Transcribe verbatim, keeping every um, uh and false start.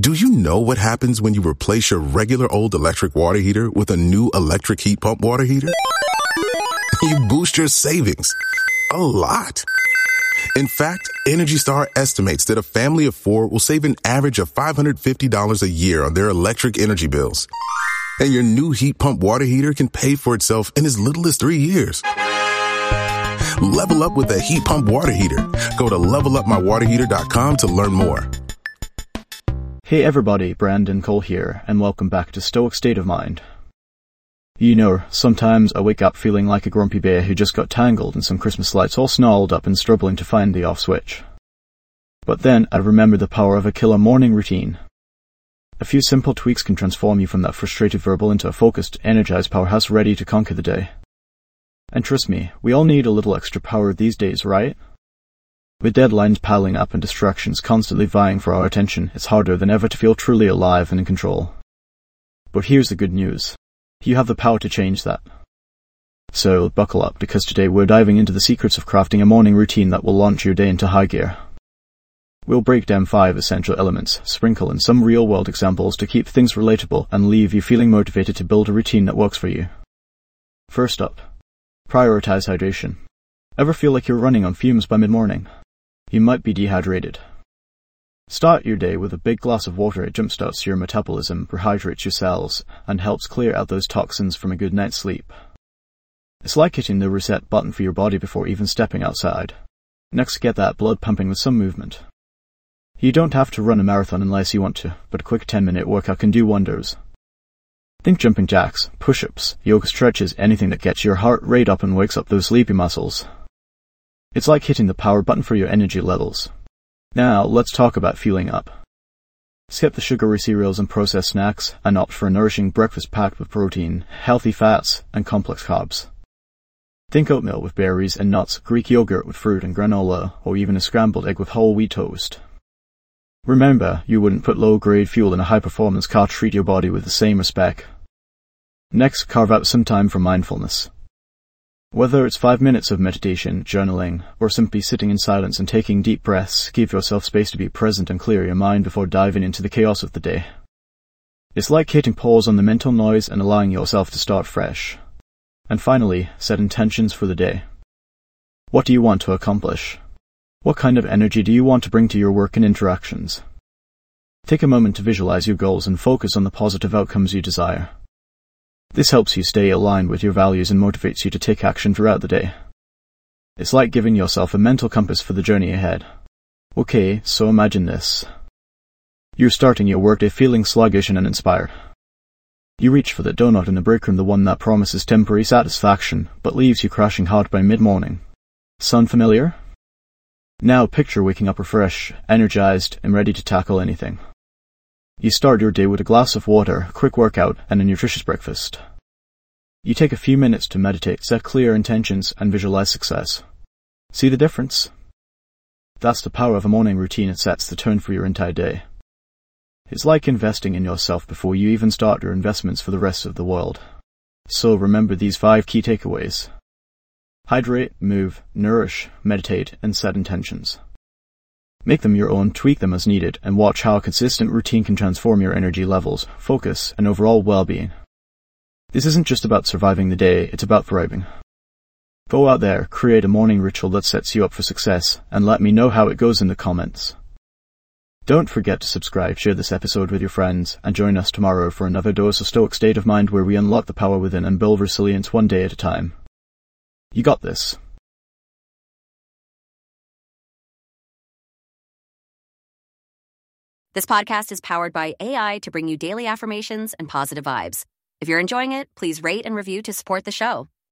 Do you know what happens when you replace your regular old electric water heater with a new electric heat pump water heater? You boost your savings a lot. In fact, Energy Star estimates that a family of four will save an average of five hundred fifty dollars a year on their electric energy bills. And your new heat pump water heater can pay for itself in as little as three years. Level up with a heat pump water heater. Go to level up my water heater dot com to learn more. Hey everybody, Brandon Cole here, and welcome back to Stoic State of Mind. You know, sometimes I wake up feeling like a grumpy bear who just got tangled in some Christmas lights, all snarled up and struggling to find the off switch. But then I remember the power of a killer morning routine. A few simple tweaks can transform you from that frustrated verbal into a focused, energized powerhouse ready to conquer the day. And trust me, we all need a little extra power these days, right? With deadlines piling up and distractions constantly vying for our attention, it's harder than ever to feel truly alive and in control. But here's the good news. You have the power to change that. So buckle up, because today we're diving into the secrets of crafting a morning routine that will launch your day into high gear. We'll break down five essential elements, sprinkle in some real-world examples to keep things relatable and leave you feeling motivated to build a routine that works for you. First up, prioritize hydration. Ever feel like you're running on fumes by mid-morning? You might be dehydrated. Start your day with a big glass of water. It jumpstarts your metabolism, rehydrates your cells, and helps clear out those toxins from a good night's sleep. It's like hitting the reset button for your body before even stepping outside. Next, get that blood pumping with some movement. You don't have to run a marathon unless you want to, but a quick ten-minute workout can do wonders. Think jumping jacks, push-ups, yoga stretches, anything that gets your heart rate up and wakes up those sleepy muscles. It's like hitting the power button for your energy levels. Now, let's talk about fueling up. Skip the sugary cereals and processed snacks and opt for a nourishing breakfast packed with protein, healthy fats, and complex carbs. Think oatmeal with berries and nuts, Greek yogurt with fruit and granola, or even a scrambled egg with whole wheat toast. Remember, you wouldn't put low-grade fuel in a high-performance car. Treat your body with the same respect. Next, carve out some time for mindfulness. Whether it's five minutes of meditation, journaling, or simply sitting in silence and taking deep breaths, give yourself space to be present and clear your mind before diving into the chaos of the day. It's like hitting pause on the mental noise and allowing yourself to start fresh. And finally, set intentions for the day. What do you want to accomplish? What kind of energy do you want to bring to your work and interactions? Take a moment to visualize your goals and focus on the positive outcomes you desire. This helps you stay aligned with your values and motivates you to take action throughout the day. It's like giving yourself a mental compass for the journey ahead. Okay, so imagine this. You're starting your workday feeling sluggish and uninspired. You reach for the donut in the break room, the one that promises temporary satisfaction, but leaves you crashing hard by mid-morning. Sound familiar? Now picture waking up refreshed, energized, and ready to tackle anything. You start your day with a glass of water, a quick workout, and a nutritious breakfast. You take a few minutes to meditate, set clear intentions, and visualize success. See the difference? That's the power of a morning routine. It sets the tone for your entire day. It's like investing in yourself before you even start your investments for the rest of the world. So remember these five key takeaways. Hydrate, move, nourish, meditate, and set intentions. Make them your own, tweak them as needed, and watch how a consistent routine can transform your energy levels, focus, and overall well-being. This isn't just about surviving the day, it's about thriving. Go out there, create a morning ritual that sets you up for success, and let me know how it goes in the comments. Don't forget to subscribe, share this episode with your friends, and join us tomorrow for another dose of Stoic State of Mind, where we unlock the power within and build resilience one day at a time. You got this. This podcast is powered by A I to bring you daily affirmations and positive vibes. If you're enjoying it, please rate and review to support the show.